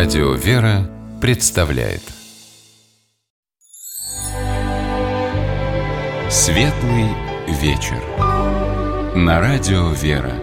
Радио «Вера» представляет Светлый вечер на Радио «Вера».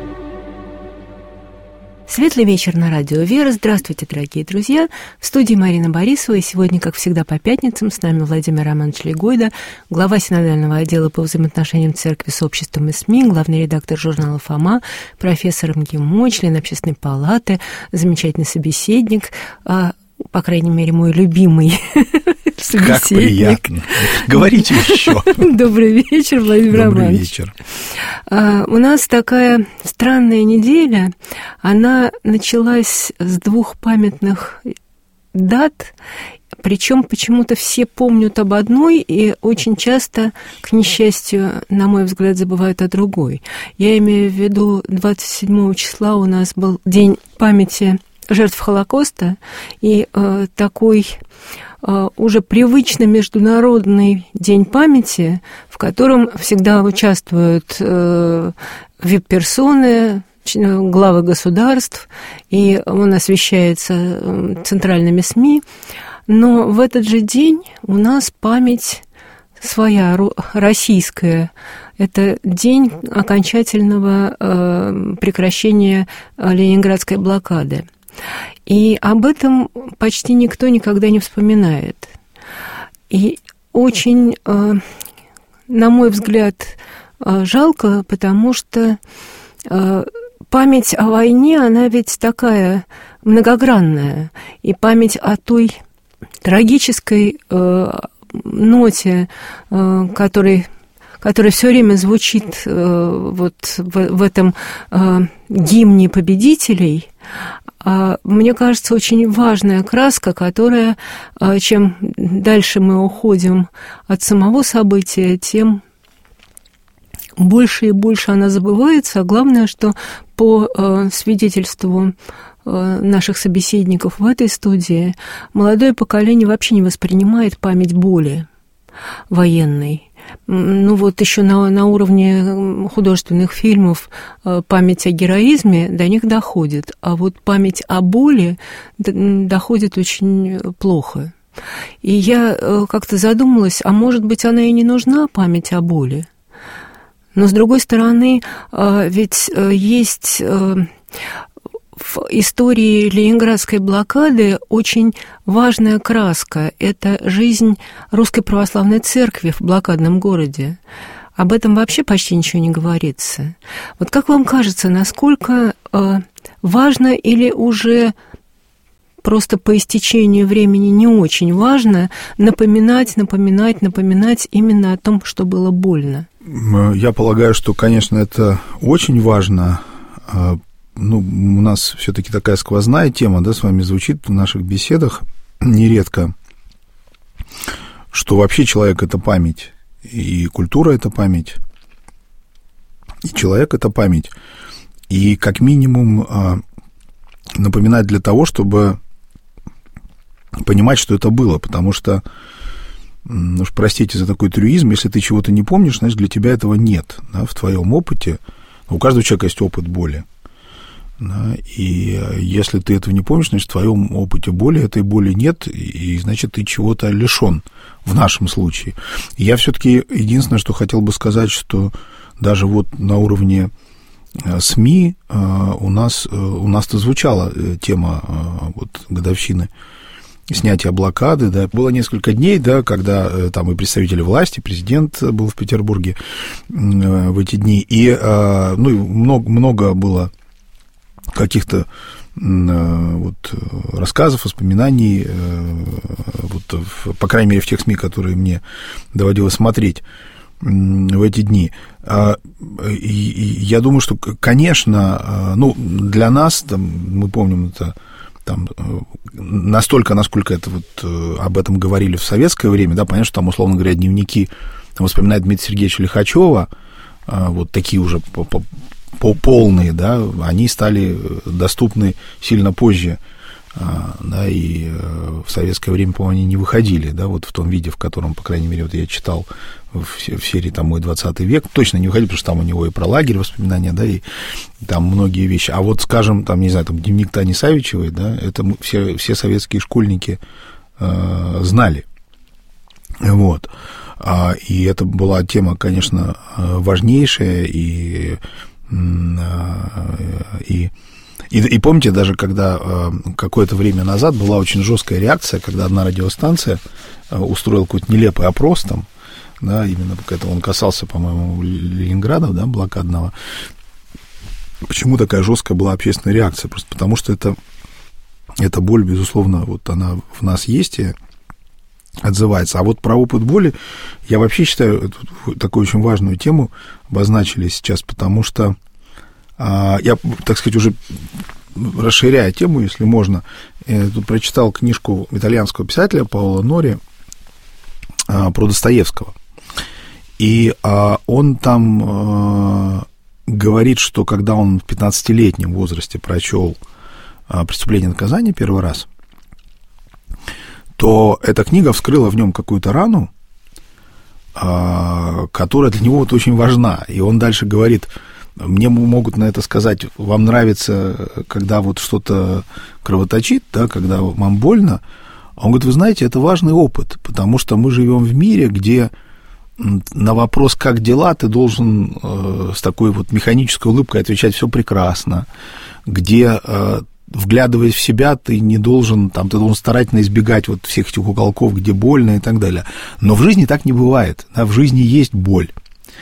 Светлый вечер на Радио «Вера». Здравствуйте, дорогие друзья. В студии Марина Борисова. И сегодня, как всегда, по пятницам с нами Владимир Романович Лейгойда, глава синодального отдела по взаимоотношениям церкви с обществом и СМИ, главный редактор журнала «Фома», профессор МГИМО, член общественной палаты, замечательный собеседник, по крайней мере, мой любимый собеседник. Как приятно. Говорите еще. Добрый вечер, Владимир Романович. Добрый вечер. У нас такая странная неделя. Она началась с двух памятных дат, причем почему-то все помнят об одной и очень часто, к несчастью, на мой взгляд, забывают о другой. Я имею в виду, 27 числа у нас был День памяти жертв Холокоста, и такой уже привычно международный день памяти, в котором всегда участвуют вип-персоны, главы государств, и он освещается центральными СМИ. Но в этот же день у нас память своя, российская. Это день окончательного прекращения Ленинградской блокады. И об этом почти никто никогда не вспоминает. И очень, на мой взгляд, жалко, потому что память о войне, она ведь такая многогранная. И память о той трагической ноте, которая все время звучит вот в этом гимне победителей, мне кажется, очень важная краска, которая, чем дальше мы уходим от самого события, тем больше и больше она забывается. А главное, что по свидетельству наших собеседников в этой студии, молодое поколение вообще не воспринимает память боли военной. Ну вот еще на уровне художественных фильмов память о героизме до них доходит, а вот память о боли доходит очень плохо. И я как-то задумалась, а может быть, она и не нужна, память о боли? Но, с другой стороны, ведь есть в истории Ленинградской блокады очень важная краска. Это жизнь Русской Православной Церкви в блокадном городе. Об этом вообще почти ничего не говорится. Вот как вам кажется, насколько важно или уже просто по истечению времени не очень важно напоминать именно о том, что было больно? Я полагаю, что, конечно, это очень важно. Ну, у нас все-таки такая сквозная тема, да, с вами звучит в наших беседах нередко, что вообще человек – это память, и культура – это память, и человек – это память. И как минимум напоминать для того, чтобы понимать, что это было, потому что, ну уж простите за такой трюизм, если ты чего-то не помнишь, значит, для тебя этого нет, да, в твоем опыте. У каждого человека есть опыт боли. Да, и если ты этого не помнишь, значит, в твоем опыте боли этой боли нет, и значит, ты чего-то лишен в нашем случае. И я все-таки единственное, что хотел бы сказать, что даже вот на уровне СМИ у нас-то звучала тема вот годовщины снятия блокады, да, было несколько дней, да, когда там и представители власти, президент был в Петербурге в эти дни, и ну, много было каких-то вот рассказов, воспоминаний, вот, по крайней мере, в тех СМИ, которые мне доводилось смотреть в эти дни. И я думаю, что, конечно, ну, для нас, там, мы помним это, там, настолько, насколько это вот, об этом говорили в советское время, да, понятно, что там, условно говоря, дневники, там, воспоминания Дмитрия Сергеевича Лихачева, вот такие уже полные, да, они стали доступны сильно позже да, и в советское время, по-моему, они не выходили, да, вот в том виде, в котором, по крайней мере, вот я читал в серии там «Мой 20 век», точно не выходили, потому что там у него и про лагерь воспоминания, да, и там многие вещи. А вот, скажем, там, не знаю, там дневник Тани Савичевой, да, это все советские школьники знали, вот. И это была тема, конечно, важнейшая, и помните, даже когда какое-то время назад была очень жесткая реакция, когда одна радиостанция устроила какой-то нелепый опрос там, да, именно он касался, по-моему, Ленинграда, да, блокадного. Почему такая жесткая была общественная реакция? Просто потому что эта боль, безусловно, вот она в нас есть и отзывается. А вот про опыт боли я вообще считаю такую очень важную тему обозначили сейчас, потому что я, так сказать, уже расширяя тему, если можно, тут прочитал книжку итальянского писателя Паоло Нори про Достоевского. И он там говорит, что когда он в 15-летнем возрасте прочел «Преступление и наказание» первый раз, то эта книга вскрыла в нем какую-то рану, которая для него вот очень важна. И он дальше говорит: мне могут на это сказать: вам нравится, когда вот что-то кровоточит, да, когда вам больно. А он говорит: вы знаете, это важный опыт, потому что мы живем в мире, где на вопрос «как дела?» ты должен с такой вот механической улыбкой отвечать «все прекрасно», где, вглядываясь в себя, ты не должен, там, ты должен старательно избегать вот всех этих уголков, где больно и так далее. Но в жизни так не бывает, да, в жизни есть боль.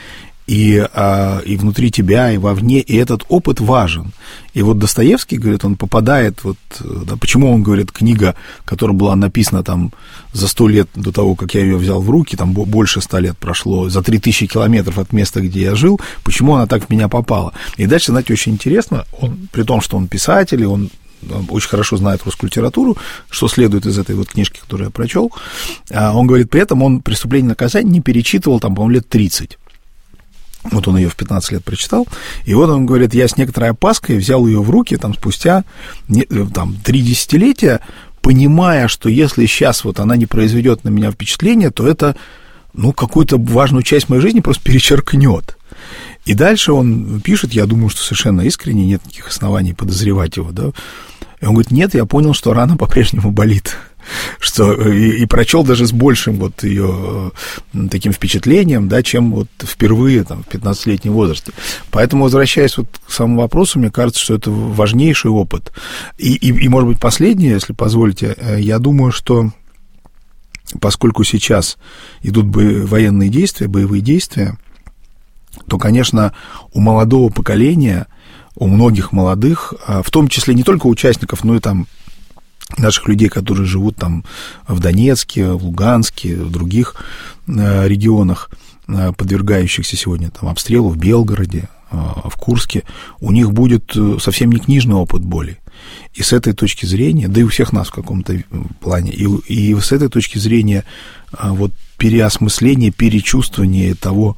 И внутри тебя, и вовне, и этот опыт важен. И вот Достоевский, говорит, он попадает, вот, да, почему он, говорит, книга, которая была написана там за 100 лет до того, как я ее взял в руки, там больше 100 лет прошло, за 3000 километров от места, где я жил, почему она так в меня попала. И дальше, знаете, очень интересно, при том, что он писатель, и он очень хорошо знает русскую литературу, что следует из этой вот книжки, которую я прочел, он говорит, при этом он «Преступление и наказание» не перечитывал, там, по-моему, лет 30. Вот он ее в 15 лет прочитал, и вот он говорит, я с некоторой опаской взял ее в руки там, спустя там, 3 десятилетия, понимая, что если сейчас вот она не произведет на меня впечатление, то это, ну, какую-то важную часть моей жизни просто перечеркнет. И дальше он пишет, я думаю, что совершенно искренне, нет никаких оснований подозревать его, да, и он говорит, нет, я понял, что рана по-прежнему болит. Что, и прочел даже с большим вот ее таким впечатлением, да, чем вот впервые там, в 15-летнем возрасте. Поэтому, возвращаясь вот к самому вопросу, мне кажется, что это важнейший опыт. И может быть, последнее, если позволите, я думаю, что поскольку сейчас идут военные действия, боевые действия, то, конечно, у молодого поколения, у многих молодых, в том числе не только участников, но и там наших людей, которые живут там в Донецке, в Луганске, в других регионах, подвергающихся сегодня там обстрелу, в Белгороде, в Курске, у них будет совсем не книжный опыт боли. И с этой точки зрения, да и у всех нас в каком-то плане, и с этой точки зрения вот переосмысление, перечувствование того,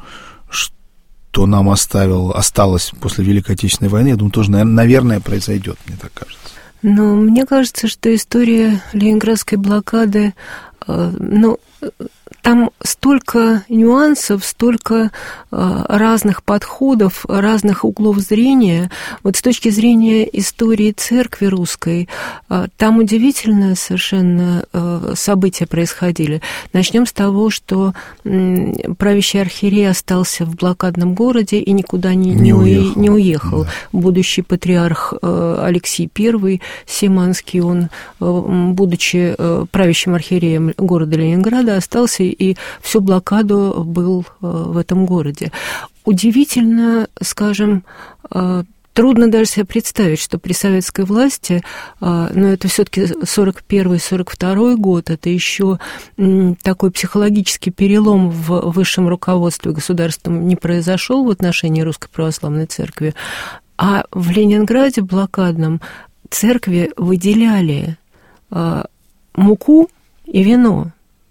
что нам осталось после Великой Отечественной войны, я думаю, тоже, наверное, произойдет, мне так кажется. Но мне кажется, что история Ленинградской блокады, там столько нюансов, столько разных подходов, разных углов зрения. Вот с точки зрения истории церкви русской, там удивительные совершенно события происходили. Начнем с того, что правящий архиерей остался в блокадном городе и никуда не уехал. Да. Будущий патриарх Алексий I Симанский, он, будучи правящим архиереем города Ленинграда, остался и всю блокаду был в этом городе. Удивительно, скажем, трудно даже себе представить, что при советской власти, но это все-таки 41-42 год, это еще такой психологический перелом в высшем руководстве государством не произошел в отношении Русской Православной Церкви, а в Ленинграде блокадном церкви выделяли муку и вино.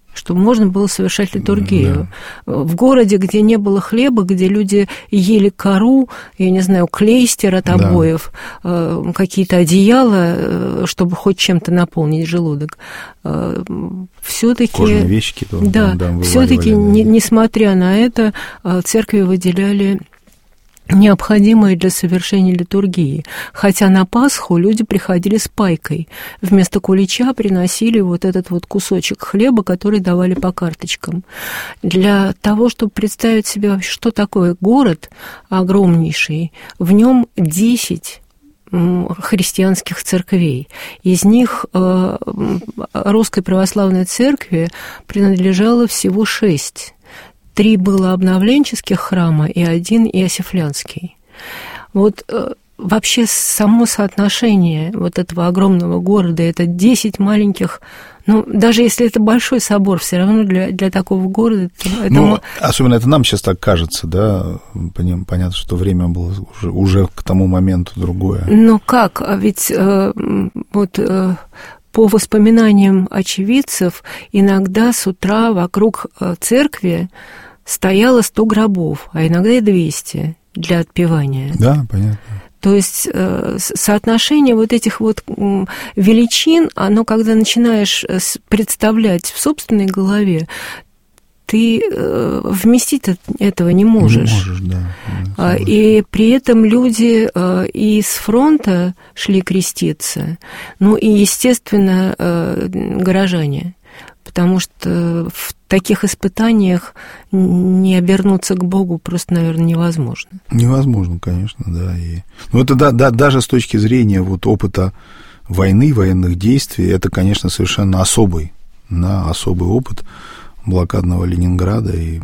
чтобы можно было совершать литургию. Да. В городе, где не было хлеба, где люди ели кору, я не знаю, клейстер от обоев, какие-то одеяла, чтобы хоть чем-то наполнить желудок, все-таки... Кожаные вещи, да, все-таки, несмотря на это, церкви выделяли необходимые для совершения литургии. Хотя на Пасху люди приходили с пайкой. Вместо кулича приносили вот этот вот кусочек хлеба, который давали по карточкам. Для того, чтобы представить себе вообще, что такое город огромнейший, в нем 10 христианских церквей. Из них Русской Православной Церкви принадлежало всего 6. 3 было обновленческих храма и 1 иосифлянский. Вот вообще само соотношение вот этого огромного города, это 10 маленьких, ну, даже если это большой собор, все равно для такого города... Особенно это нам сейчас так кажется, да, понятно, что время было уже к тому моменту другое. Но как? Ведь по воспоминаниям очевидцев, иногда с утра вокруг церкви стояло 100 гробов, а иногда и 200 для отпевания. Да, понятно. То есть соотношение вот этих вот величин, оно, когда начинаешь представлять в собственной голове, ты вместить этого не можешь. Не можешь, да. И при этом люди и с фронта шли креститься, ну и, естественно, горожане. Потому что в таких испытаниях не обернуться к Богу просто, наверное, невозможно. Невозможно, конечно, да. Но это даже с точки зрения вот опыта войны, военных действий, это, конечно, совершенно особый опыт блокадного Ленинграда. И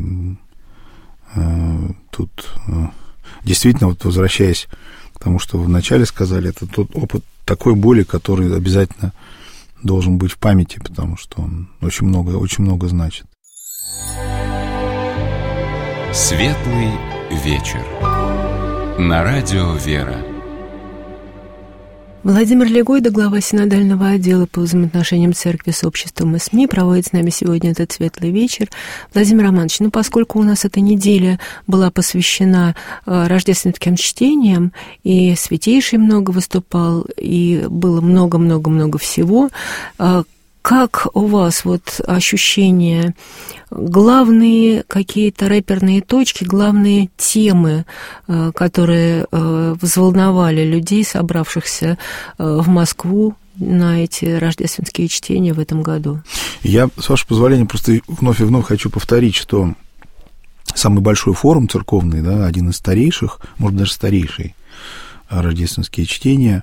тут действительно, вот возвращаясь к тому, что вы вначале сказали, это тот опыт такой боли, который обязательно должен быть в памяти, потому что он очень много значит. Светлый вечер. На радио «Вера». Владимир Легойда, глава синодального отдела по взаимоотношениям церкви с обществом и СМИ, проводит с нами сегодня этот светлый вечер. Владимир Романович, поскольку у нас эта неделя была посвящена рождественским чтениям, и Святейший много выступал, и было много-много-много всего, как у вас вот ощущения, главные какие-то рэперные точки, главные темы, которые взволновали людей, собравшихся в Москву на эти рождественские чтения в этом году? Я, с вашего позволения, просто вновь и вновь хочу повторить, что самый большой форум церковный, да, один из старейших, может, даже старейший, рождественские чтения,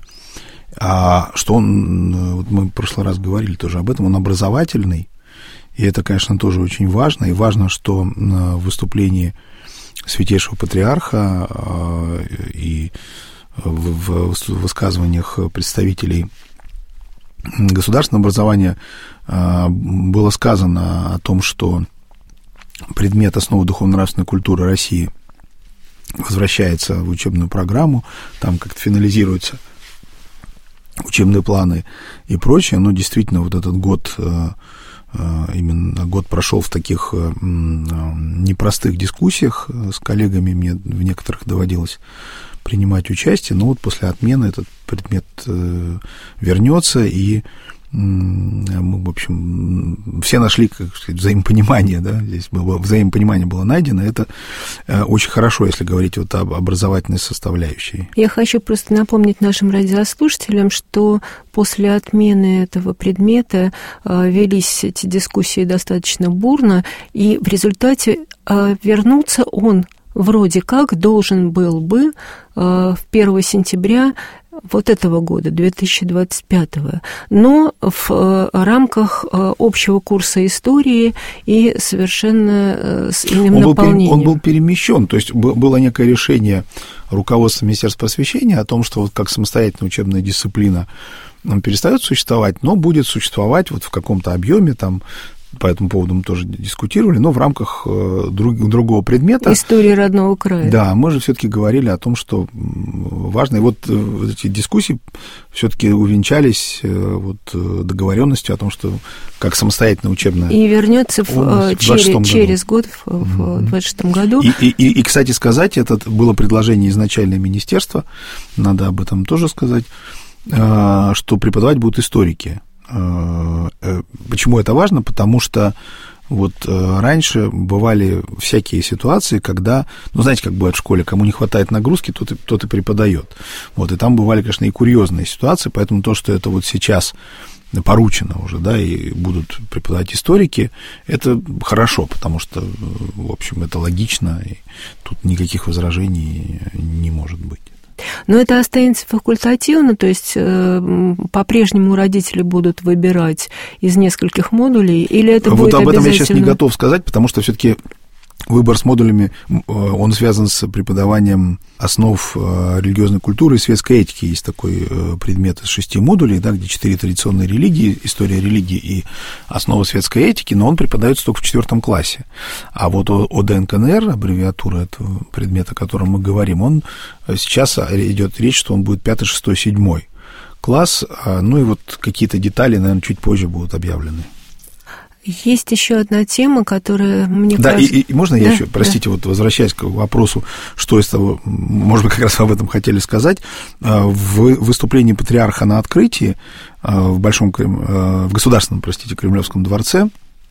что он, вот мы в прошлый раз говорили тоже об этом, он образовательный, и это, конечно, тоже очень важно, и важно, что в выступлении Святейшего Патриарха и в высказываниях представителей государственного образования было сказано о том, что предмет основы духовно-нравственной культуры России возвращается в учебную программу, там как-то финализируются учебные планы и прочее, но действительно вот этот год, именно год прошел в таких непростых дискуссиях с коллегами, мне в некоторых доводилось принимать участие, но вот после отмены этот предмет вернется, и мы, в общем, все нашли, как сказать, взаимопонимание, да, здесь взаимопонимание было найдено, это очень хорошо, если говорить вот об образовательной составляющей. Я хочу просто напомнить нашим радиослушателям, что после отмены этого предмета велись эти дискуссии достаточно бурно, и в результате вернуться он вроде как должен был бы 1 сентября вот этого года, 2025, но в рамках общего курса истории и совершенно с иным наполнением. Он был перемещен, то есть было некое решение руководства Министерства просвещения о том, что вот как самостоятельная учебная дисциплина он перестает существовать, но будет существовать вот в каком-то объеме, там, по этому поводу мы тоже дискутировали, но в рамках другого предмета. Истории родного края. Да, мы же все-таки говорили о том, что важно. И вот эти дискуссии все-таки увенчались договоренностью о том, что как самостоятельная учебная. И вернется через год, в 26 году. И, кстати сказать, это было предложение изначальное министерства, надо об этом тоже сказать, что преподавать будут историки. Почему это важно? Потому что вот раньше бывали всякие ситуации, когда, знаете, как бывает в школе, кому не хватает нагрузки, тот и преподает. Вот, и там бывали, конечно, и курьезные ситуации, поэтому то, что это вот сейчас поручено уже, да, и будут преподавать историки, это хорошо, потому что, в общем, это логично, и тут никаких возражений не может быть. Но это останется факультативно, то есть по-прежнему родители будут выбирать из нескольких модулей, или это будет об этом обязательно? я сейчас не готов сказать, потому что все-таки выбор с модулями, он связан с преподаванием основ религиозной культуры и светской этики. Есть такой предмет из 6 модулей, да, где 4 традиционные религии, история религии и основа светской этики, но он преподается только в 4 классе. А вот ОДНКНР, аббревиатура этого предмета, о котором мы говорим, он сейчас идет речь, что он будет 5, 6, 7 класс, ну и вот какие-то детали, наверное, чуть позже будут объявлены. Есть еще одна тема, которая, мне кажется... Да, и можно я еще, простите, вот возвращаясь к вопросу, что из того, может быть, как раз об этом хотели сказать, в выступлении патриарха на открытии в Государственном, Кремлевском дворце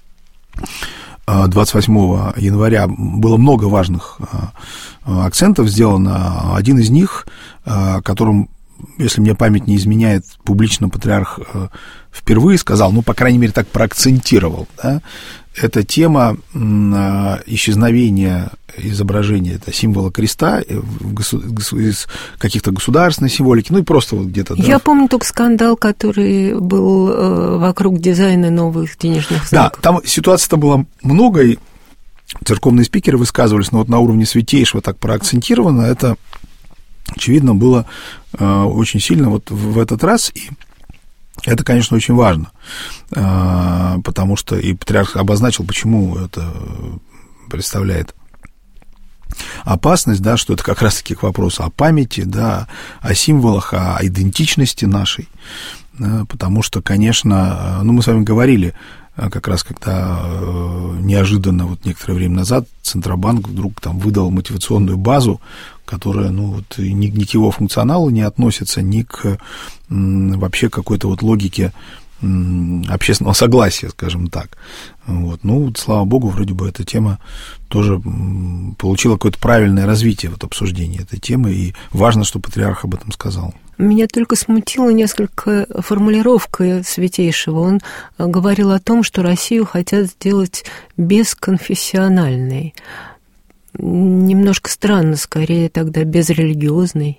28 января было много важных акцентов сделано. Один из них, которым, если мне память не изменяет, публично патриарх впервые сказал, по крайней мере, так проакцентировал, да, это тема исчезновения изображения, это символа креста из каких-то государственной символики, и просто вот где-то... Я помню только скандал, который был вокруг дизайна новых денежных знаков. Да, там ситуаций-то было много, и церковные спикеры высказывались, но вот на уровне святейшего так проакцентировано, это, очевидно, было очень сильно вот в этот раз, и это, конечно, очень важно, потому что и патриарх обозначил, почему это представляет опасность, да, что это как раз-таки к вопросу о памяти, да, о символах, о идентичности нашей, да, потому что, конечно, мы с вами говорили, как раз когда неожиданно, вот некоторое время назад, Центробанк вдруг там выдал мотивационную базу, которая, ни к его функционалу не относится, ни к вообще какой-то вот логике общественного согласия, скажем так. Вот. Слава богу, вроде бы эта тема тоже получила какое-то правильное развитие, вот обсуждение этой темы, и важно, что патриарх об этом сказал. Меня только смутила несколько формулировка Святейшего. Он говорил о том, что Россию хотят сделать бесконфессиональной. Немножко странно, скорее тогда безрелигиозной.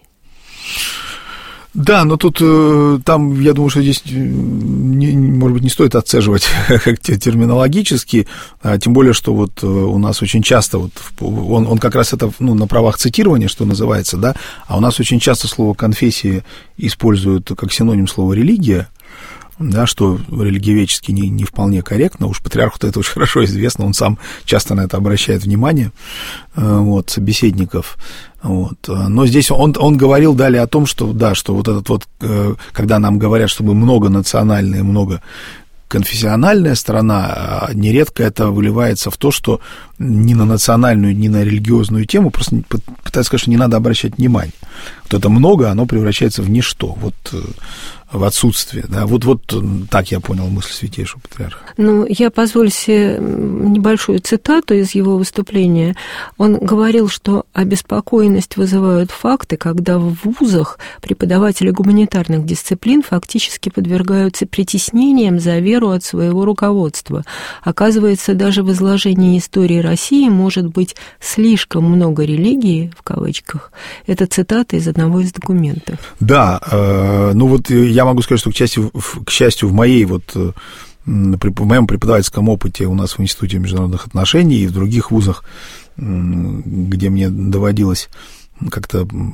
Да, но тут, там, я думаю, что здесь, может быть, не стоит отцеживать терминологически, тем более, что вот у нас очень часто, вот, он как раз это, на правах цитирования, что называется, да, а у нас очень часто слово «конфессия» используют как синоним слова «религия», да, что религиоведчески не вполне корректно, уж патриарху-то это очень хорошо известно, он сам часто на это обращает внимание, вот, собеседников, вот. Но здесь он говорил далее о том, что, да, что вот этот вот, когда нам говорят, что мы многонациональные, многоконфессиональная страна, нередко это выливается в то, что ни на национальную, ни на религиозную тему просто пытаются сказать, что не надо обращать внимание. Вот это много, оно превращается в ничто. Вот в отсутствие, да, вот так я понял мысль Святейшего Патриарха. Я позволю себе небольшую цитату из его выступления. Он говорил, что обеспокоенность вызывают факты, когда в вузах преподаватели гуманитарных дисциплин фактически подвергаются притеснениям за веру от своего руководства. Оказывается, даже в изложении истории России может быть слишком много религии, в кавычках. Это цитата из одного из документов. Да, я могу сказать, что, к счастью, в моем преподавательском опыте у нас в Институте международных отношений и в других вузах, где мне доводилось как-то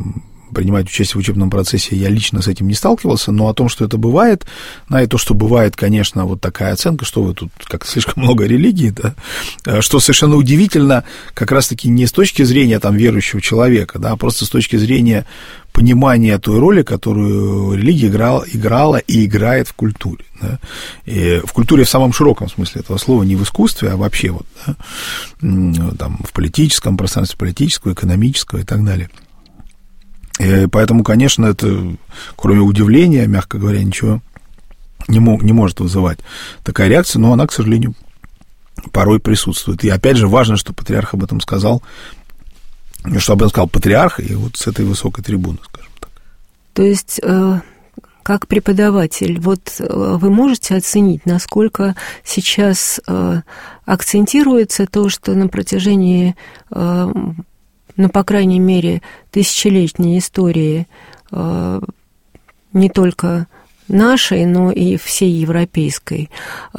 принимать участие в учебном процессе, я лично с этим не сталкивался, но о том, что это бывает, и то, что бывает, конечно, вот такая оценка, что вы тут как слишком много религий, да, что совершенно удивительно, как раз-таки не с точки зрения там верующего человека, да, а просто с точки зрения понимания той роли, которую религия играла и играет в культуре. Да? И в культуре в самом широком смысле этого слова, не в искусстве, а вообще вот, да? Там, в политическом пространстве, политического, экономического и так далее. И поэтому, конечно, это, кроме удивления, мягко говоря, ничего не может вызывать такая реакция, но она, к сожалению, порой присутствует. И опять же важно, что патриарх об этом сказал, что об этом сказал патриарх, и вот с этой высокой трибуны, скажем так. То есть, как преподаватель, вот вы можете оценить, насколько сейчас акцентируется то, что на протяжении, по крайней мере, тысячелетней истории не только нашей, но и всей европейской,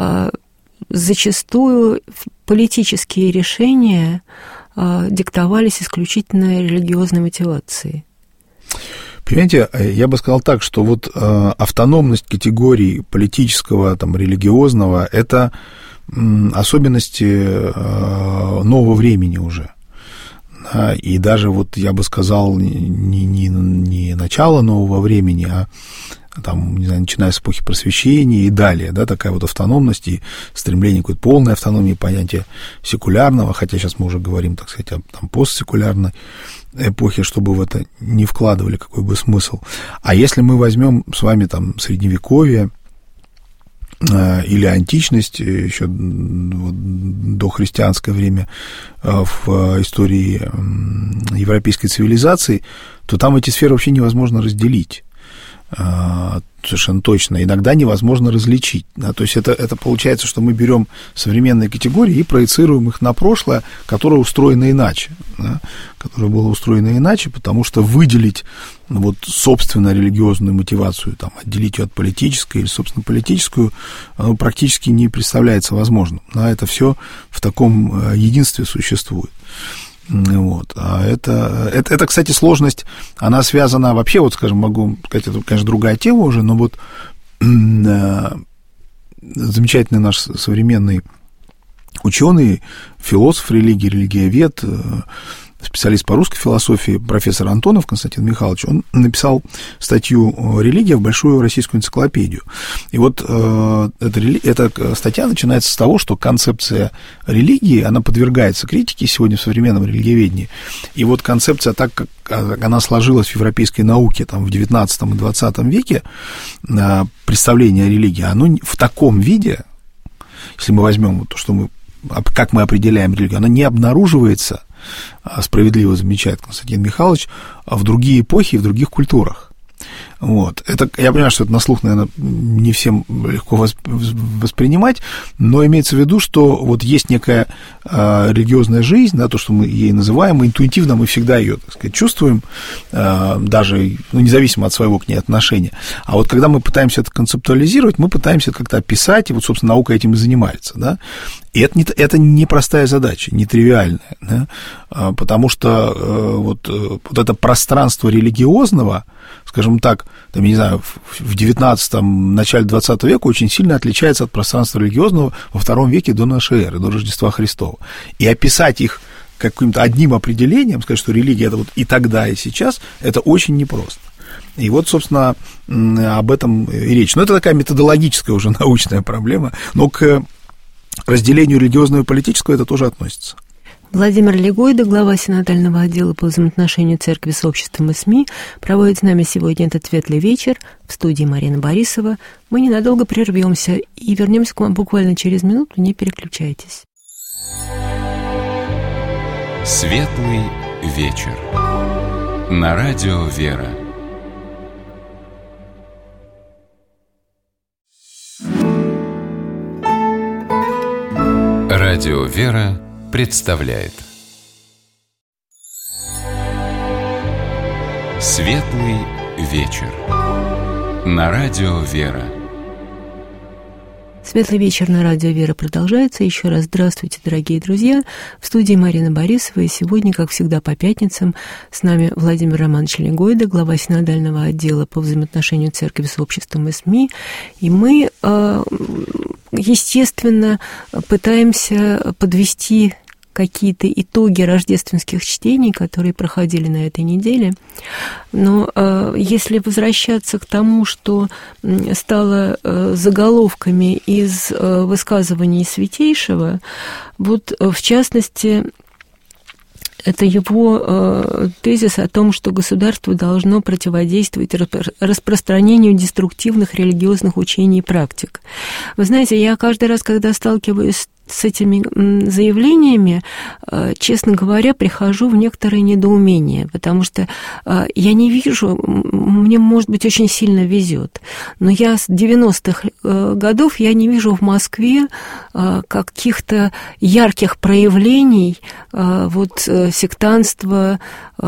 зачастую политические решения диктовались исключительно религиозной мотивацией. Понимаете, я бы сказал так, что вот автономность категорий политического, там, религиозного – это особенности нового времени уже. И даже вот я бы сказал не начало нового времени, а там, не знаю, начиная с эпохи Просвещения и далее, да, такая вот автономность и стремление к какой-то полной автономии, понятия секулярного, хотя сейчас мы уже говорим, так сказать, о там, постсекулярной эпохе, чтобы в это не вкладывали какой бы смысл. А если мы возьмем с вами там Средневековье или античность, еще дохристианское время в истории европейской цивилизации, то там эти сферы вообще невозможно разделить. Совершенно точно. Иногда невозможно различить. Да? То есть это получается, что мы берем современные категории и проецируем их на прошлое, которое устроено иначе. Да? Которое было устроено иначе, потому что выделить вот, собственно религиозную мотивацию, там, отделить ее от политической или, собственно, политическую, практически не представляется возможным. Да? Это все в таком единстве существует. Вот. А это, кстати, сложность, она связана вообще, вот, скажем, могу сказать, это, конечно, другая тема уже, но вот замечательный наш современный ученый, философ религии, религиовед, специалист по русской философии, профессор Антонов Константин Михайлович, он написал статью «Религия» в большую российскую энциклопедию. И вот эта статья начинается с того, что концепция религии, она подвергается критике сегодня в современном религиоведении. И вот концепция, так как она сложилась в европейской науке там, в XIX и XX веке, представление о религии, оно в таком виде, если мы возьмем то, что как мы определяем религию, оно не обнаруживается, справедливо замечает Константин Михайлович, в другие эпохи и в других культурах. Вот. Это, я понимаю, что это на слух, наверное, не всем легко воспринимать, но имеется в виду, что вот есть некая религиозная жизнь, да, то, что мы ей называем, интуитивно мы всегда ее, так сказать, чувствуем, даже независимо от своего к ней отношения. А вот когда мы пытаемся это концептуализировать, мы пытаемся это как-то описать, и вот, собственно, наука этим и занимается, да. И это непростая задача, нетривиальная, да, потому что вот это пространство религиозного, скажем так, там, я не знаю, в 19-м, начале 20 века очень сильно отличается от пространства религиозного во II веке до нашей эры, до Рождества Христова. И описать их каким-то одним определением, сказать, что религия это вот и тогда, и сейчас, это очень непросто. И вот, собственно, об этом и речь. Но это такая методологическая уже научная проблема, но к разделению религиозного и политического это тоже относится. Владимир Легойда, глава синодального отдела по взаимоотношению церкви с обществом и СМИ, проводит с нами сегодня этот светлый вечер. В студии Марина Борисова. Мы ненадолго прервемся и вернемся к вам буквально через минуту. Не переключайтесь. Светлый вечер. На радио «Вера». Радио «Вера» представляет Светлый вечер. На радио «Вера». Светлый вечер на радио «Вера» продолжается. Еще раз здравствуйте, дорогие друзья. В студии Марина Борисова. И сегодня, как всегда, по пятницам с нами Владимир Романович Легойда, глава синодального отдела по взаимоотношению церкви с обществом и СМИ. И мы, естественно, пытаемся подвести какие-то итоги рождественских чтений, которые проходили на этой неделе. Но если возвращаться к тому, что стало заголовками из высказываний Святейшего, вот в частности, это его тезис о том, что государство должно противодействовать распространению деструктивных религиозных учений и практик. Вы знаете, я каждый раз, когда сталкиваюсь с этими заявлениями, честно говоря, прихожу в некоторое недоумение, потому что я не вижу, мне, может быть, очень сильно везет, но я с 90-х годов я не вижу в Москве каких-то ярких проявлений вот сектантства,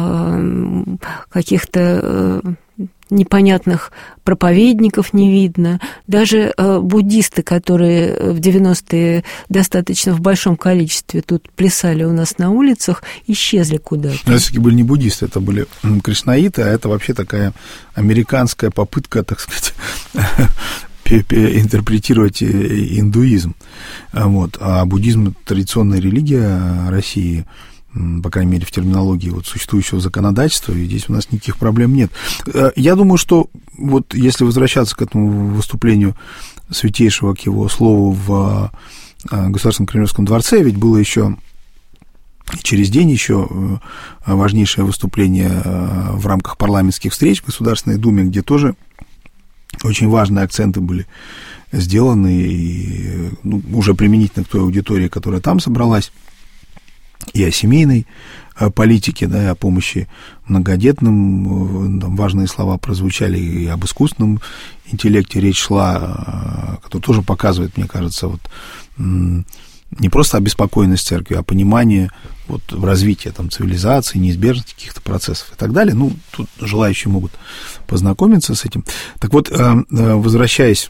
каких-то непонятных проповедников не видно. Даже буддисты, которые в 90-е достаточно в большом количестве тут плясали у нас на улицах, исчезли куда-то. Это все-таки были не буддисты, это были кришнаиты, а это вообще такая американская попытка, так сказать, интерпретировать индуизм. Вот. А буддизм – это традиционная религия России, по крайней мере, в терминологии вот существующего законодательства, и здесь у нас никаких проблем нет. Я думаю, что вот если возвращаться к этому выступлению Святейшего, к его слову в Государственном Кремлевском дворце, ведь было еще через день еще важнейшее выступление в рамках парламентских встреч в Государственной Думе, где тоже очень важные акценты были сделаны, и, уже применительно к той аудитории, которая там собралась, и о семейной политике, да, и о помощи многодетным. Там важные слова прозвучали, и об искусственном интеллекте речь шла, который тоже показывает, мне кажется, вот, не просто обеспокоенность церкви, а понимание вот, развития там, цивилизации, неизбежности каких-то процессов и так далее. Тут желающие могут познакомиться с этим. Так вот, возвращаясь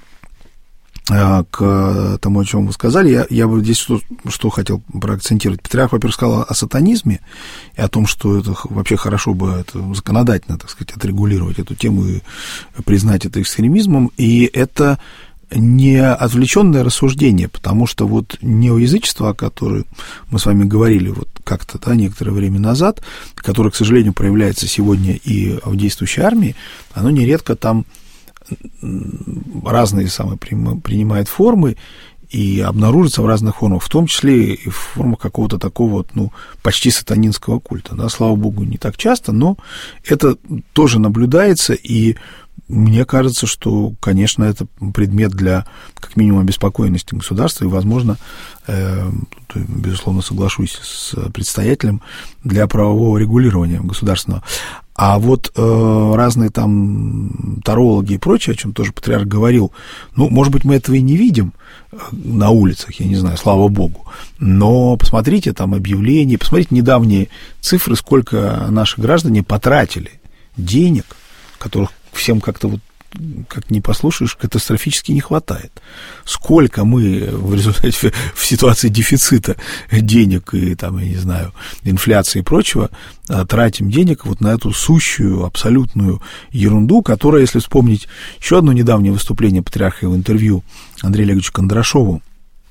к тому, о чем вы сказали, я бы здесь что хотел проакцентировать. Патриарх, во-первых, сказал о сатанизме и о том, что это вообще хорошо бы это законодательно, так сказать, отрегулировать эту тему и признать это экстремизмом. И это не отвлеченное рассуждение, потому что вот неоязычество, о котором мы с вами говорили вот как-то, да, некоторое время назад, которое, к сожалению, проявляется сегодня и в действующей армии, оно нередко там разные принимает формы и обнаружится в разных формах, в том числе и в формах какого-то такого вот, почти сатанинского культа. Да, слава богу, не так часто, но это тоже наблюдается, и мне кажется, что, конечно, это предмет для, как минимум, обеспокоенности государства, и, возможно, безусловно, соглашусь с предстоятелем, для правового регулирования государственного. А вот разные там тарологи и прочее, о чем тоже патриарх говорил, может быть, мы этого и не видим на улицах, я не знаю, слава богу, но посмотрите там объявления, посмотрите недавние цифры, сколько наши граждане потратили денег, которых всем как-то вот, как не послушаешь, катастрофически не хватает. Сколько мы в результате, в ситуации дефицита денег и, там, я не знаю, инфляции и прочего, тратим денег вот на эту сущую, абсолютную ерунду, которая, если вспомнить еще одно недавнее выступление патриарха в интервью Андрею Олеговичу Кондрашову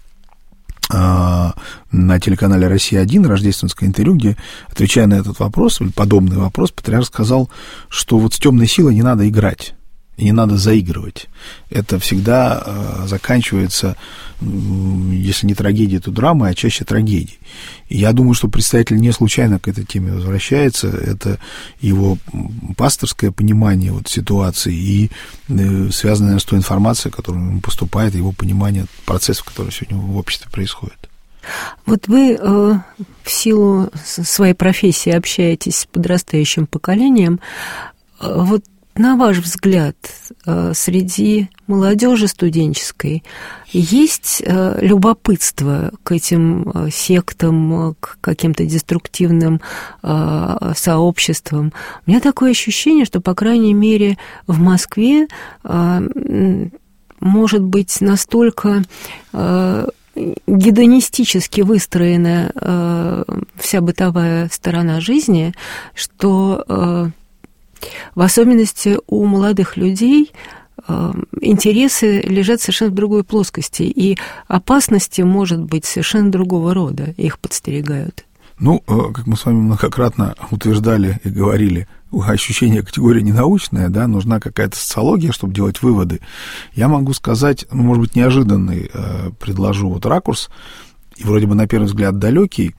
на телеканале «Россия-1», рождественское интервью, где, отвечая на этот вопрос, или подобный вопрос, патриарх сказал, что вот с темной силой не надо играть. И не надо заигрывать. Это всегда заканчивается, если не трагедией, то драмой, а чаще трагедией. И я думаю, что представитель не случайно к этой теме возвращается. Это его пасторское понимание вот ситуации и связанная с той информацией, которая ему поступает, его понимание процессов, которые сегодня в обществе происходят. Вот вы в силу своей профессии общаетесь с подрастающим поколением. Вот на ваш взгляд, среди молодежи студенческой есть любопытство к этим сектам, к каким-то деструктивным сообществам? У меня такое ощущение, что, по крайней мере, в Москве может быть настолько гедонистически выстроена вся бытовая сторона жизни, что в особенности у молодых людей интересы лежат совершенно в другой плоскости, и опасности, может быть, совершенно другого рода, их подстерегают. Ну, как мы с вами многократно утверждали и говорили, ощущение категории ненаучная, да, нужна какая-то социология, чтобы делать выводы. Я могу сказать, может быть, неожиданный, предложу вот ракурс, и вроде бы на первый взгляд далекий.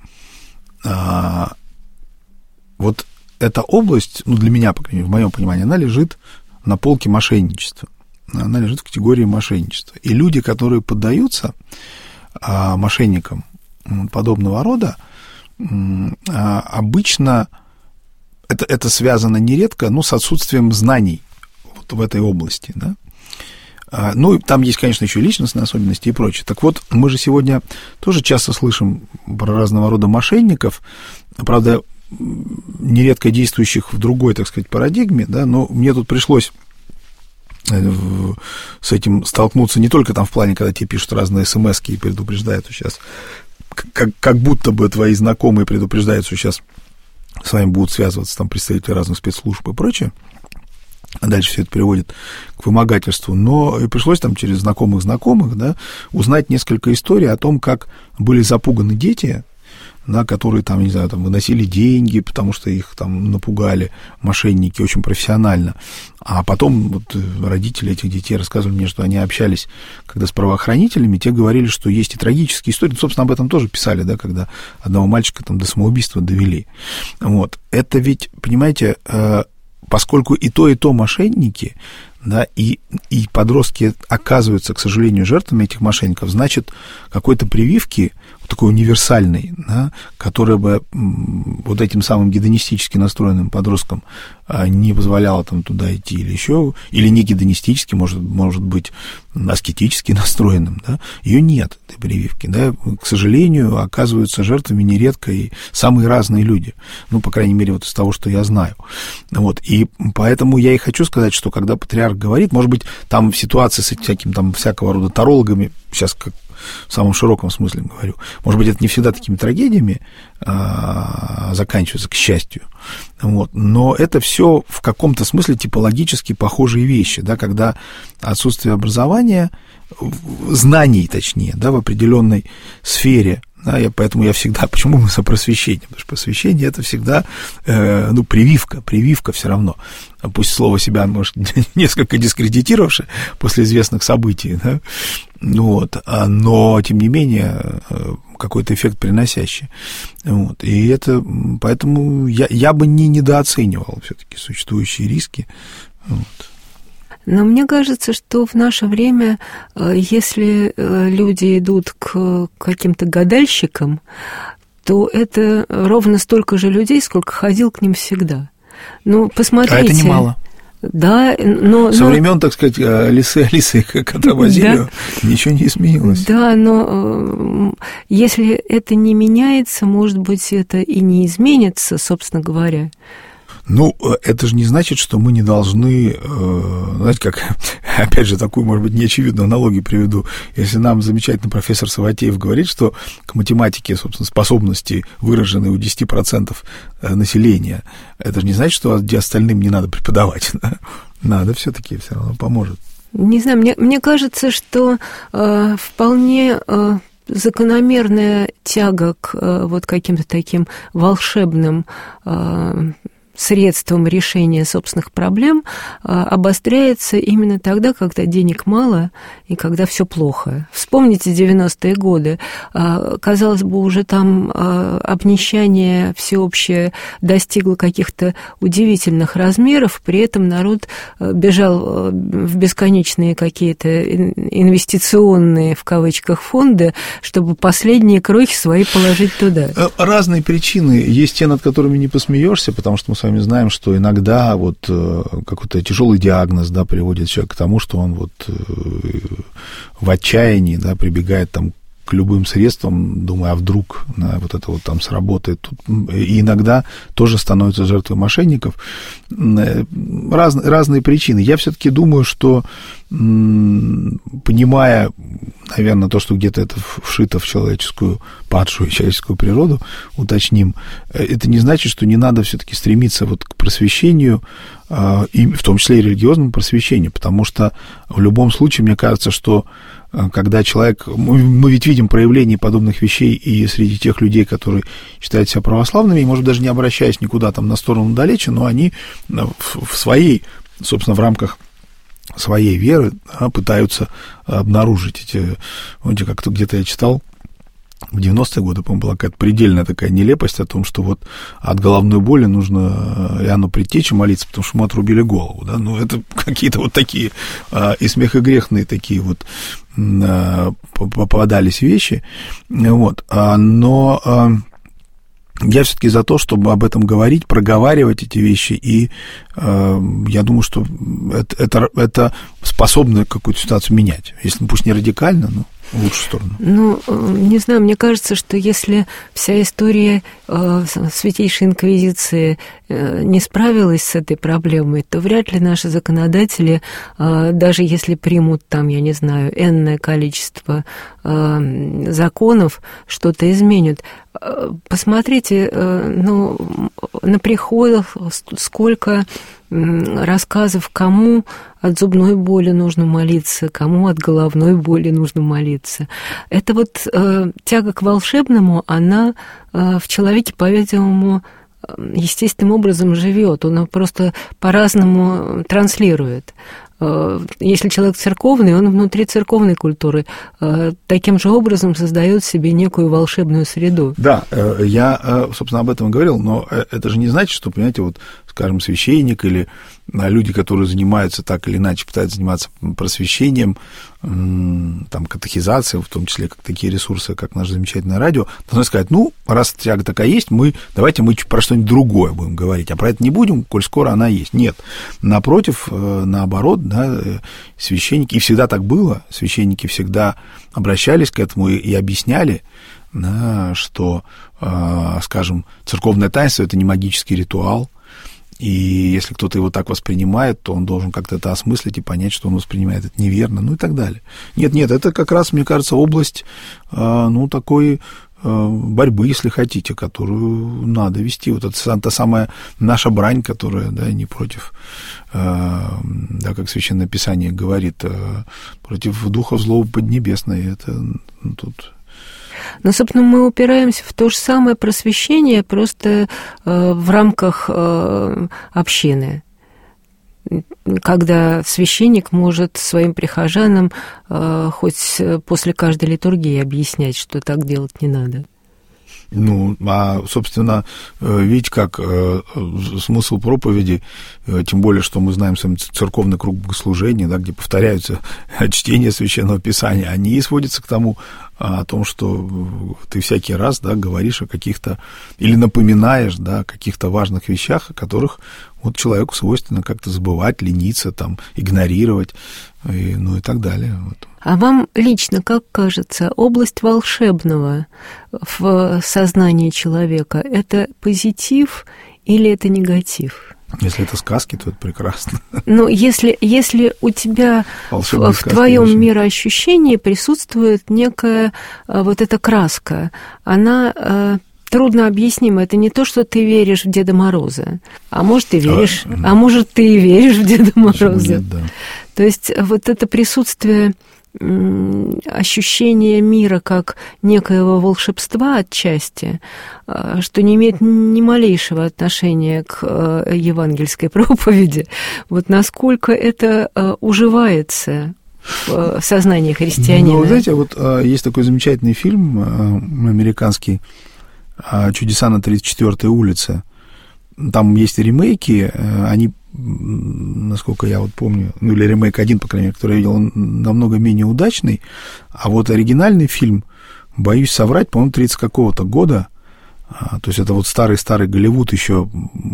Вот эта область, ну, для меня, по крайней мере, в моем понимании, она лежит на полке мошенничества. Она лежит в категории мошенничества. И люди, которые поддаются мошенникам подобного рода, обычно это связано нередко, ну, с отсутствием знаний вот в этой области, да. Ну, там есть, конечно, еще личностные особенности и прочее. Так вот, мы же сегодня тоже часто слышим про разного рода мошенников, правда, нередко действующих в другой, так сказать, парадигме, да, но мне тут пришлось с этим столкнуться не только там в плане, когда тебе пишут разные смс-ки и предупреждают, что сейчас как будто бы твои знакомые предупреждают, что сейчас с вами будут связываться там представители разных спецслужб и прочее, а дальше все это приводит к вымогательству, но и пришлось там через знакомых, да, узнать несколько историй о том, как были запуганы дети, да, которые там, не знаю, там выносили деньги, потому что их там напугали мошенники очень профессионально. А потом вот родители этих детей рассказывали мне, что они общались, когда с правоохранителями, те говорили, что есть и трагические истории. Ну, собственно, об этом тоже писали, да, когда одного мальчика там до самоубийства довели. Вот. Это ведь, понимаете, поскольку и то мошенники, да, и подростки оказываются, к сожалению, жертвами этих мошенников, значит, какой-то прививки, такой универсальной, да, которая бы вот этим самым гедонистически настроенным подросткам не позволяла там туда идти или еще, или не гедонистически, может быть, аскетически настроенным, да, ее нет, этой прививки, да, к сожалению, оказываются жертвами нередко и самые разные люди, ну, по крайней мере, вот из того, что я знаю, вот, и поэтому я и хочу сказать, что когда патриарх говорит, может быть, там в ситуации с всяким там всякого рода тарологами, сейчас как в самом широком смысле говорю, может быть, это не всегда такими трагедиями заканчивается, к счастью, вот, но это все в каком-то смысле типологически похожие вещи, да, когда отсутствие образования, знаний, точнее, да, в определенной сфере, да, поэтому я всегда, почему мы за просвещение, потому что просвещение это всегда, ну, прививка все равно, пусть слово себя, может, несколько дискредитировавшее после известных событий, да, вот, но, тем не менее, какой-то эффект приносящий, вот, и это, поэтому я бы не недооценивал все-таки существующие риски, вот. Но мне кажется, что в наше время, если люди идут к каким-то гадальщикам, то это ровно столько же людей, сколько ходил к ним всегда. Ну, посмотрите. А это немало. Да, но... Со времен, так сказать, Алисы, кота Базилио, да, ничего не изменилось. Да, но если это не меняется, может быть, это и не изменится, собственно говоря. Ну, это же не значит, что мы не должны, знаете, как, опять же, такую, может быть, неочевидную аналогию приведу. Если нам замечательный профессор Саватеев говорит, что к математике, собственно, способности выражены у 10% населения, это же не значит, что остальным не надо преподавать. Да? Надо все-таки, все равно поможет. Не знаю, мне кажется, что вполне... закономерная тяга к вот каким-то таким волшебным средством решения собственных проблем обостряется именно тогда, когда денег мало и когда все плохо. Вспомните 90-е годы. Казалось бы, уже там обнищание всеобщее достигло каких-то удивительных размеров, при этом народ бежал в бесконечные какие-то инвестиционные, в кавычках, фонды, чтобы последние крохи свои положить туда. Разные причины. Есть те, над которыми не посмеешься, потому что мы с вами знаем, что иногда вот какой-то тяжелый диагноз, да, приводит человека к тому, что он вот в отчаянии, да, прибегает там к любым средствам, думая, а вдруг, да, вот это вот там сработает. И иногда тоже становится жертвой мошенников. Разные причины. Я все-таки думаю, что понимая, наверное, то, что где-то это вшито в человеческую, падшую человеческую природу, уточним, это не значит, что не надо все-таки стремиться вот к просвещению, и в том числе и религиозному просвещению, потому что в любом случае, мне кажется, что когда человек... Мы ведь видим проявление подобных вещей и среди тех людей, которые считают себя православными, и, может, даже не обращаясь никуда там на сторону далече, но они в своей, собственно, в рамках своей веры пытаются обнаружить эти... Помните, как-то где-то я читал, в 90-е годы, по-моему, была какая-то предельная такая нелепость о том, что вот от головной боли нужно Иоанну Предтече молиться, потому что ему отрубили голову, да, ну, это какие-то вот такие и смех, и грешные такие вот попадались вещи, вот, но... Я все-таки за то, чтобы об этом говорить, проговаривать эти вещи, и я думаю, что это способно какую-то ситуацию менять. Если, пусть не радикально, но в лучшую сторону. Ну, не знаю, мне кажется, что если вся история Святейшей Инквизиции не справилась с этой проблемой, то вряд ли наши законодатели, даже если примут там, я не знаю, энное количество законов, что-то изменят. Посмотрите, ну, на приходах сколько рассказов, кому от зубной боли нужно молиться, кому от головной боли нужно молиться. Это вот тяга к волшебному, она в человеке, по-видимому, естественным образом живет, он просто по-разному транслирует. Если человек церковный, он внутри церковной культуры таким же образом создает себе некую волшебную среду. Да, я, собственно, об этом и говорил, но это же не значит, что, понимаете, вот, скажем, священник или люди, которые занимаются так или иначе, пытаются заниматься просвещением, там, катехизацией, в том числе как такие ресурсы, как наше замечательное радио, должны сказать, ну, раз тяга такая есть, давайте мы про что-нибудь другое будем говорить, а про это не будем, коль скоро она есть. Нет, напротив, наоборот, да, священники, и всегда так было, священники всегда обращались к этому и объясняли, да, что, скажем, церковное таинство – это не магический ритуал, и если кто-то его так воспринимает, то он должен как-то это осмыслить и понять, что он воспринимает это неверно, ну и так далее. Нет, это как раз, мне кажется, область, ну, такой борьбы, если хотите, которую надо вести. Вот это та самая наша брань, которая, да, не против, да, как Священное Писание говорит, против духов злого поднебесной. Это, ну, тут... Но, собственно, мы упираемся в то же самое просвещение, просто в рамках общины, когда священник может своим прихожанам хоть после каждой литургии объяснять, что так делать не надо. Ну, а, собственно, видите, как смысл проповеди, тем более, что мы знаем сам церковный круг богослужения, да, где повторяются чтения Священного Писания, они сводятся к тому, о том, что ты всякий раз, да, говоришь о каких-то, или напоминаешь, да, о каких-то важных вещах, о которых вот человеку свойственно как-то забывать, лениться, там, игнорировать, ну и так далее. Вот. А вам лично, как кажется, область волшебного в сознании человека – это позитив или это негатив? Если это сказки, то это прекрасно. Ну, если у тебя в твоем мироощущении присутствует некая вот эта краска, она трудно объяснима. Это не то, что ты веришь в Деда Мороза, а может, ты веришь, а может, ты и веришь в Деда Мороза. Нет, да. То есть вот это присутствие ощущение мира как некоего волшебства отчасти, что не имеет ни малейшего отношения к евангельской проповеди, вот насколько это уживается в сознании христианина. Ну, знаете, вот есть такой замечательный фильм американский «Чудеса на 34-й улице». Там есть ремейки, они, насколько я вот помню, ну или ремейк один, по крайней мере, который я видел, он намного менее удачный, а вот оригинальный фильм, боюсь соврать, по-моему, 30 какого-то года, то есть это вот старый-старый Голливуд, еще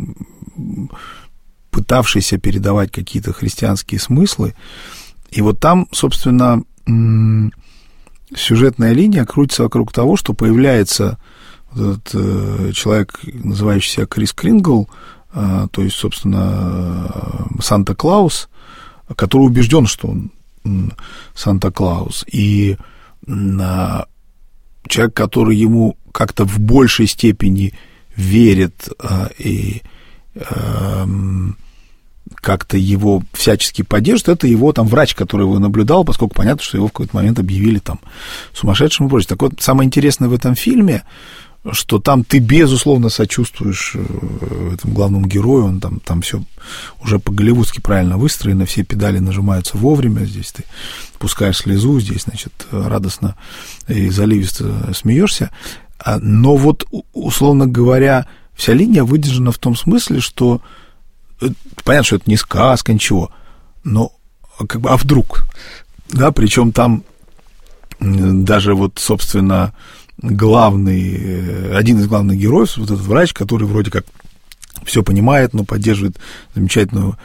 пытавшийся передавать какие-то христианские смыслы, и вот там, собственно, сюжетная линия крутится вокруг того, что появляется этот человек, называющий себя Крис Крингл, то есть, собственно, Санта-Клаус, который убежден, что он Санта-Клаус, и человек, который ему как-то в большей степени верит и как-то его всячески поддерживает, это его там врач, который его наблюдал, поскольку понятно, что его в какой-то момент объявили там сумасшедшим и прочее. Так вот, самое интересное в этом фильме, что там ты, безусловно, сочувствуешь этому главному герою, он там все уже по-голливудски правильно выстроено, все педали нажимаются вовремя, здесь ты пускаешь слезу, здесь, значит, радостно и заливисто смеешься, но вот, условно говоря, вся линия выдержана в том смысле, что понятно, что это не сказка, ничего, но как бы, а вдруг, да, причем там даже вот, собственно, один из главных героев, вот этот врач, который вроде как все понимает, но поддерживает замечательного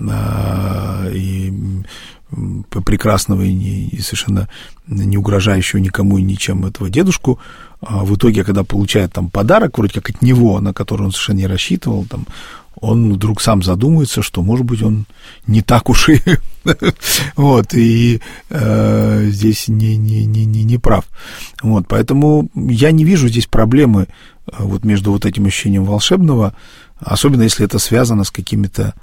и прекрасного и совершенно не угрожающего никому и ничем этого дедушку, в итоге, когда получает там подарок, вроде как от него, на который он совершенно не рассчитывал, там, он вдруг сам задумается, что, может быть, он не так уж и вот, и здесь не прав. Вот, поэтому я не вижу здесь проблемы вот между вот этим ощущением волшебного, особенно если это связано с какими-то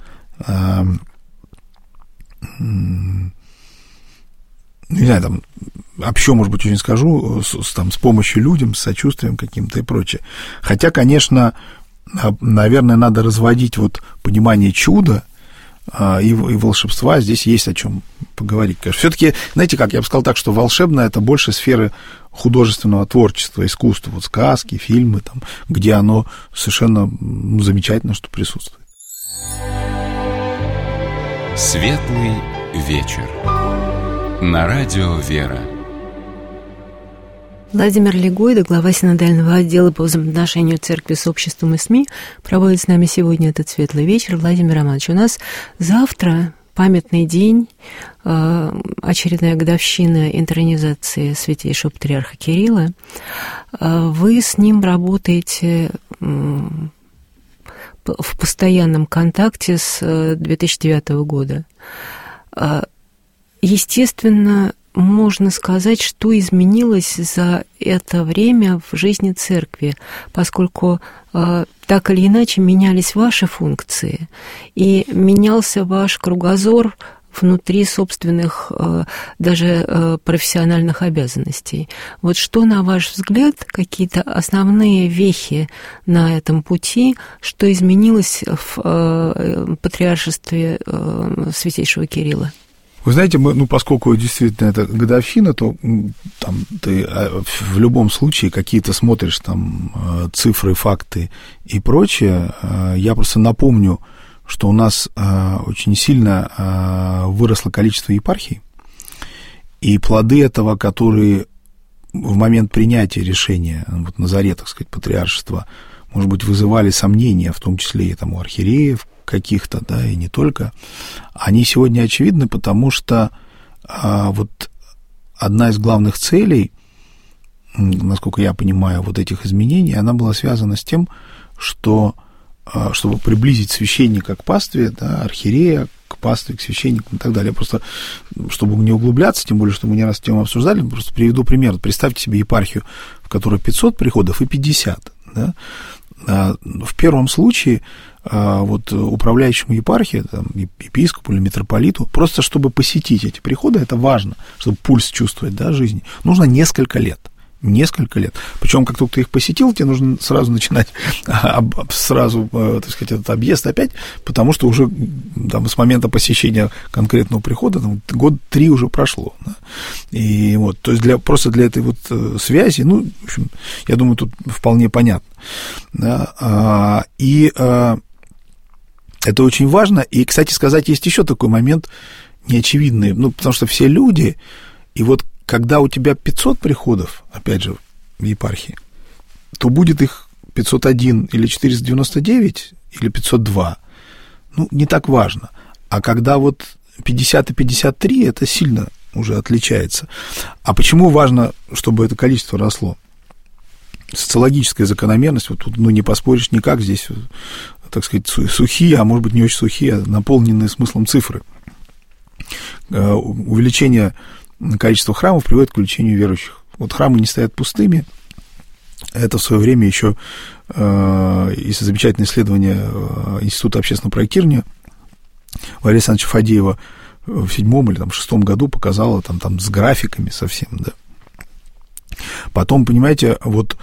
не знаю, там, общо, может быть, очень скажу, с помощью людям, с сочувствием каким-то и прочее. Хотя, конечно, наверное, надо разводить вот понимание чуда и волшебства, здесь есть о чем поговорить. Все-таки, знаете как, я бы сказал так, что волшебное — это больше сферы художественного творчества, искусства, вот сказки, фильмы, там, где оно совершенно замечательно, что присутствует. Светлый вечер. На радио «Вера». Владимир Легойда, глава синодального отдела по взаимоотношению церкви с обществом и СМИ, проводит с нами сегодня этот светлый вечер. Владимир Романович, у нас завтра памятный день, очередная годовщина интронизации святейшего патриарха Кирилла. Вы с ним работаете в постоянном контакте с 2009 года. Естественно, можно сказать, что изменилось за это время в жизни церкви, поскольку так или иначе менялись ваши функции, и менялся ваш кругозор внутри собственных даже профессиональных обязанностей. Вот что, на ваш взгляд, какие-то основные вехи на этом пути, что изменилось в патриаршестве святейшего Кирилла? Вы знаете, поскольку действительно это годовщина, то там ты в любом случае какие-то смотришь там цифры, факты и прочее. Я просто напомню, что у нас очень сильно выросло количество епархий, и плоды этого, которые в момент принятия решения вот на заре, так сказать, патриаршества, может быть, вызывали сомнения, в том числе и там у архиереев каких-то, да, и не только, они сегодня очевидны, потому что вот одна из главных целей, насколько я понимаю, вот этих изменений, она была связана с тем, что чтобы приблизить священника к пастве, да, архиерея к пастве, к священнику и так далее. Просто, чтобы не углубляться, тем более, что мы не раз эту тему обсуждали, просто приведу пример. Представьте себе епархию, в которой 500 приходов и 50. Да? В первом случае вот управляющему епархии, там, епископу или митрополиту, просто чтобы посетить эти приходы, это важно, чтобы пульс чувствовать, да, жизни, нужно несколько лет. Причем, как только ты их посетил, тебе нужно сразу начинать так сказать, этот объезд опять, потому что уже там, с момента посещения конкретного прихода там, год 3 уже прошло. Да? И вот, то есть просто для этой вот связи, в общем, я думаю, тут вполне понятно. Да? И это очень важно. И, кстати сказать, есть еще такой момент неочевидный, потому что все люди, и вот когда у тебя 500 приходов, опять же, в епархии, то будет их 501 или 499 или 502, не так важно. А когда вот 50 и 53, это сильно уже отличается. А почему важно, чтобы это количество росло? Социологическая закономерность, вот тут не поспоришь никак, здесь, так сказать, сухие, а может быть не очень сухие, а наполненные смыслом цифры. увеличение количества храмов приводит к увеличению верующих. Вот храмы не стоят пустыми. Это в свое время еще из замечательного исследования Института общественного проектирования Валерия Александровича Фадеева в 7-м или 6-м году показала там с графиками совсем, да. Потом, понимаете, вот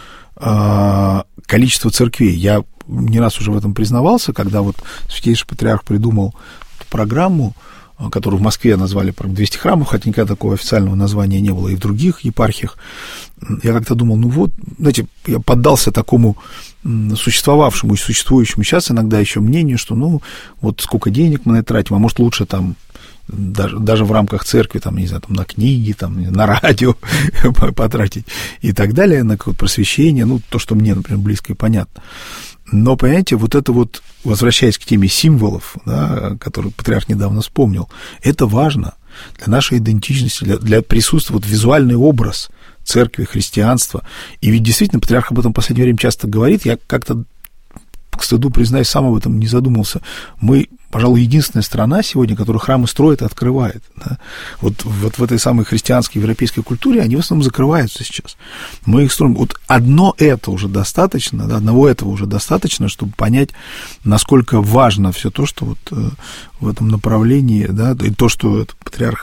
количество церквей. Я не раз уже в этом признавался, когда вот Святейший Патриарх придумал программу, которую в Москве назвали 200 храмов, хотя никогда такого официального названия не было и в других епархиях. Я как-то думал, ну вот, знаете, я поддался такому существовавшему и существующему сейчас иногда еще мнению, что, ну, вот сколько денег мы на это тратим, а может, лучше там даже в рамках церкви, там, не знаю, там, на книги, там, на радио потратить и так далее, на какое-то просвещение, ну, то, что мне, например, близко и понятно. Но, понимаете, вот это вот, возвращаясь к теме символов, да, которые патриарх недавно вспомнил, это важно для нашей идентичности, для присутствия, вот визуальный образ церкви, христианства. И ведь действительно патриарх об этом в последнее время часто говорит, я как-то, к стыду, признаюсь, сам об этом не задумался. Мы, пожалуй, единственная страна сегодня, которая храмы строит и открывает. Да? Вот в этой самой христианской европейской культуре они в основном закрываются сейчас. Мы их строим. Вот одно это уже достаточно, да, одного этого уже достаточно, чтобы понять, насколько важно все то, что вот в этом направлении, да, и то, что этот патриарх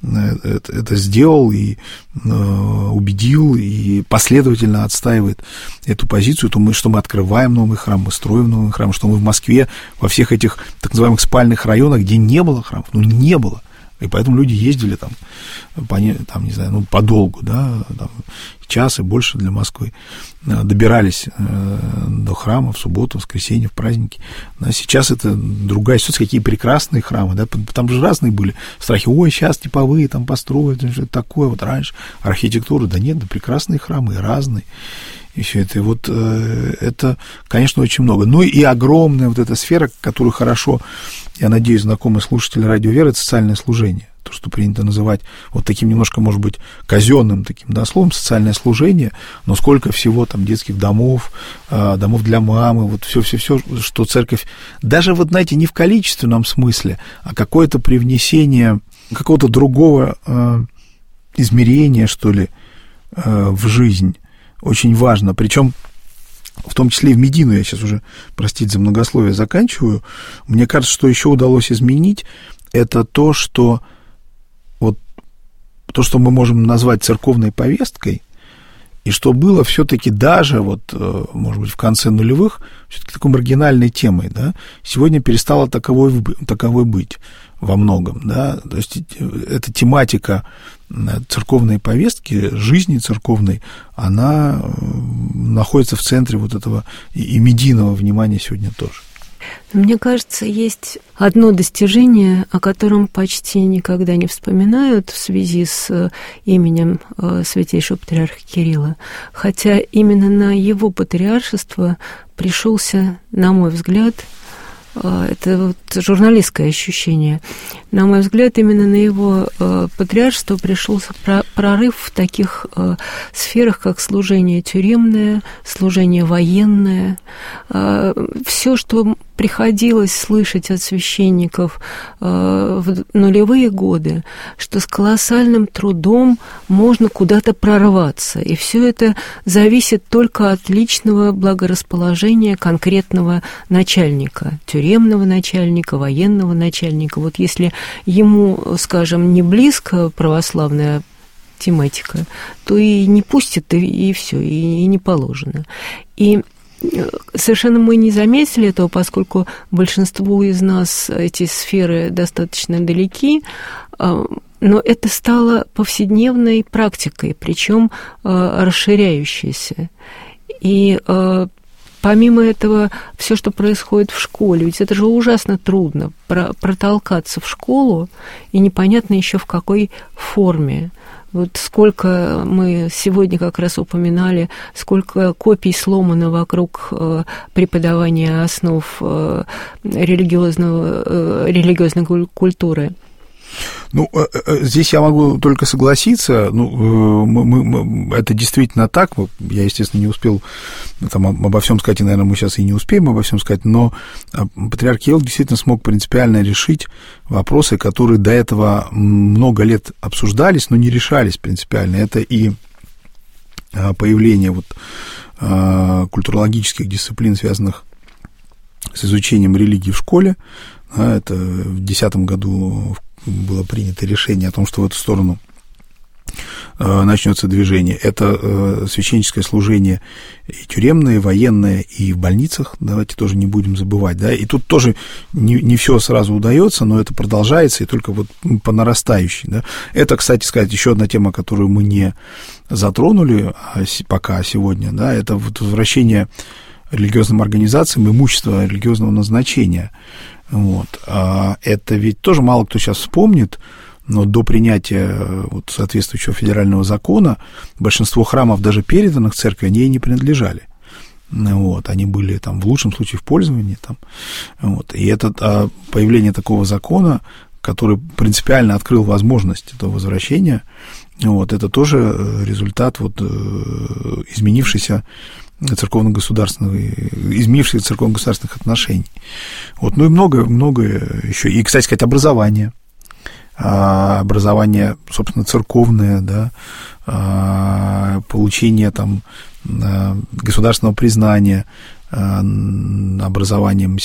это сделал и убедил, и последовательно отстаивает эту позицию, то что мы открываем новый храм, мы строим новый храм, что мы в Москве во всех этих так называемых спальных районах, где не было храмов, ну, не было. И поэтому люди ездили там не знаю, ну, подолгу, да, там, час и больше для Москвы, добирались до храма в субботу, в воскресенье, в праздники. Да, сейчас это другая ситуация, какие прекрасные храмы, да, там же разные были страхи, ой, сейчас типовые там построят, что-то такое, вот раньше архитектура, да нет, да прекрасные храмы, и разные. И все это, и вот это, конечно, очень много. Ну и огромная вот эта сфера, которую хорошо, я надеюсь, знакомые слушатели Радио Вера, это социальное служение. То, что принято называть вот таким немножко, может быть, казенным таким, да, словом, социальное служение, но сколько всего там детских домов, домов для мамы, вот все, что церковь, даже вот, знаете, не в количественном смысле, а какое-то привнесение какого-то другого измерения, что ли, в жизнь. Очень важно, причем в том числе и в Медину, я сейчас уже, простите за многословие, заканчиваю, мне кажется, что еще удалось изменить, это то, что мы можем назвать церковной повесткой, и что было все-таки даже, вот, может быть, в конце нулевых, все-таки такой маргинальной темой, да, сегодня перестала таковой быть во многом, да, то есть эта тематика церковной повестки, жизни церковной, она находится в центре вот этого и медийного внимания сегодня тоже. Мне кажется, есть одно достижение, о котором почти никогда не вспоминают в связи с именем Святейшего Патриарха Кирилла, хотя именно на его патриаршество пришелся, на мой взгляд, это вот журналистское ощущение. На мой взгляд, именно на его патриаршество пришелся прорыв в таких сферах, как служение тюремное, служение военное. Все, что приходилось слышать от священников в нулевые годы, что с колоссальным трудом можно куда-то прорваться. И все это зависит только от личного благорасположения конкретного начальника, тюремного начальника, военного начальника. Вот если ему, скажем, не близко православная тематика, то и не пустит, и все, и не положено. И совершенно мы не заметили этого, поскольку большинству из нас эти сферы достаточно далеки, но это стало повседневной практикой, причем расширяющейся. И помимо этого, все, что происходит в школе, ведь это же ужасно трудно протолкаться в школу, и непонятно еще в какой форме. Вот сколько мы сегодня как раз упоминали, сколько копий сломано вокруг преподавания основ религиозной культуры. Ну, здесь я могу только согласиться. Ну, это действительно так. Я, естественно, не успел там обо всем сказать, и, наверное, мы сейчас и не успеем обо всем сказать, но патриарх Кирилл действительно смог принципиально решить вопросы, которые до этого много лет обсуждались, но не решались принципиально. Это и появление вот культурологических дисциплин, связанных с изучением религии в школе. Это в 2010 году было принято решение о том, что в эту сторону начнется движение. Это священническое служение и тюремное, и военное, и в больницах, давайте тоже не будем забывать, да, и тут тоже не все сразу удается, но это продолжается, и только вот по нарастающей, да. Это, кстати сказать, еще одна тема, которую мы не затронули пока сегодня, да, это вот возвращение религиозным организациям имущества религиозного назначения. Вот. Это ведь тоже мало кто сейчас вспомнит, но до принятия вот соответствующего федерального закона большинство храмов, даже переданных церкви, они ей не принадлежали. Вот. Они были там, в лучшем случае в пользовании. Там. Вот. И это появление такого закона, который принципиально открыл возможность этого возвращения, вот, это тоже результат вот, изменившихся церковно-государственных отношений. Вот, ну и многое еще. И, кстати сказать, образование, собственно, церковное, да, получение там государственного признания образованием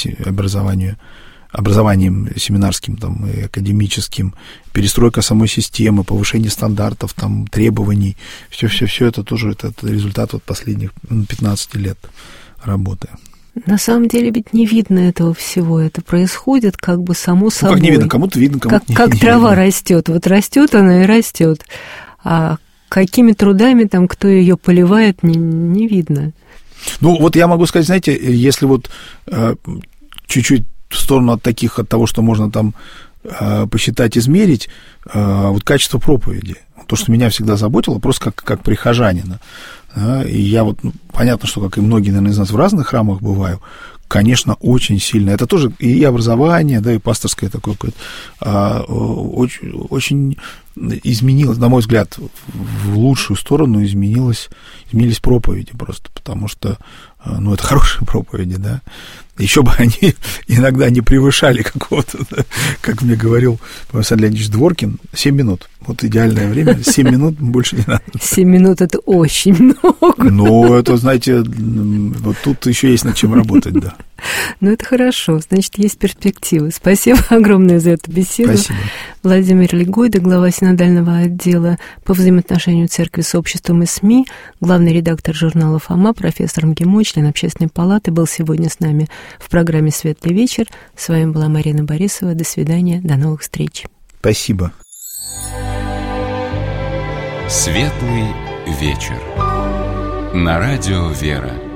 семинарским там, и академическим, перестройка самой системы, повышение стандартов, там, требований, все это тоже это результат вот последних 15 лет работы. На самом деле ведь не видно этого всего, это происходит как бы само собой. Как не видно, кому-то видно, кому-то не видно. Как трава растет, вот растет она и растет, а какими трудами там, кто ее поливает, не видно. Ну, вот я могу сказать, знаете, если вот чуть-чуть в сторону от того, что можно там посчитать, измерить, вот качество проповеди. То, что меня всегда заботило, просто как прихожанина. Да, и я вот, понятно, что, как и многие, наверное, из нас в разных храмах бываю, конечно, очень сильно. Это тоже и образование, да, и пасторское такое какое-то, очень изменилось, на мой взгляд, в лучшую сторону изменились проповеди просто, потому что, ну, это хорошие проповеди, да. Еще бы они иногда не превышали какого-то, как мне говорил Александр Леонидович Дворкин, 7 минут. Вот идеальное время, 7 минут, больше не надо. 7 минут – это очень много. Ну, это, знаете, вот тут еще есть над чем работать, да. Ну, это хорошо, значит, есть перспективы. Спасибо огромное за эту беседу. Спасибо. Владимир Легойда, глава синодального отдела по взаимоотношению церкви с обществом и СМИ, главный редактор журнала «Фома», профессор МГИМО, член Общественной палаты, был сегодня с нами в программе «Светлый вечер». С вами была Марина Борисова. До свидания, до новых встреч. Спасибо. «Светлый вечер» на радио «Вера».